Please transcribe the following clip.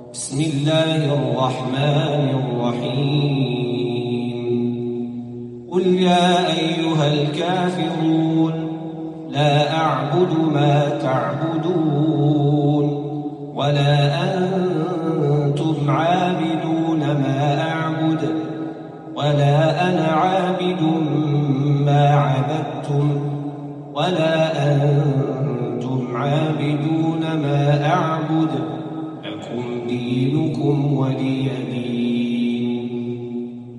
بسم الله الرحمن الرحيم. قل يا أيها الكافرون لا أعبد ما تعبدون ولا أنتم عابدون ما أعبد ولا أنا عابد ما عبدتم ولا أنتم